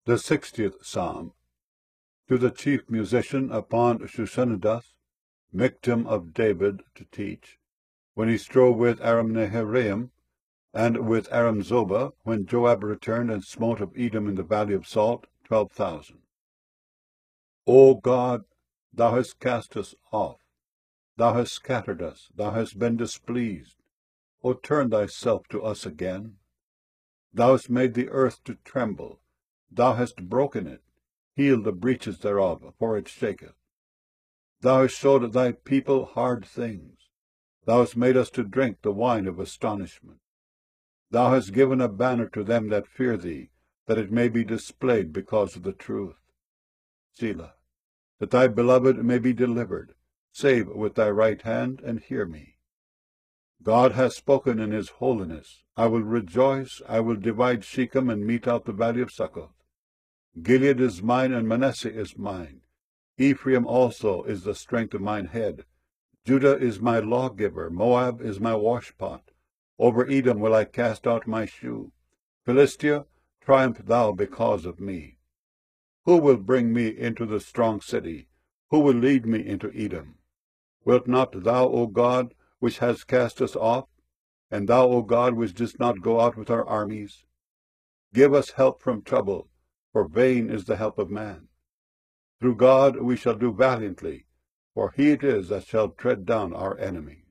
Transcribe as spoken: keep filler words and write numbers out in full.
The sixtieth Psalm. To the chief musician upon Shushanidas, Michtam of David, to teach, when he strove with Aram-Naharaim, and with Aram-Zobah, when Joab returned and smote of Edom in the valley of Salt, twelve thousand. O God, thou hast cast us off, thou hast scattered us, thou hast been displeased. O turn thyself to us again. Thou hast made the earth to tremble, thou hast broken it, heal the breaches thereof, for it shaketh. Thou hast showed thy people hard things, thou hast made us to drink the wine of astonishment. Thou hast given a banner to them that fear thee, that it may be displayed because of the truth. Selah. That thy beloved may be delivered, save with thy right hand, and hear me. God hath spoken in his holiness. I will rejoice, I will divide Shechem, and mete out the valley of Succoth. Gilead is mine, and Manasseh is mine. Ephraim also is the strength of mine head. Judah is my lawgiver, Moab is my washpot. Over Edom will I cast out my shoe. Philistia, triumph thou because of me. Who will bring me into the strong city? Who will lead me into Edom? Wilt not thou, O God, which hast cast us off, and thou, O God, which didst not go out with our armies? Give us help from trouble, for vain is the help of man. Through God we shall do valiantly, for he it is that shall tread down our enemy.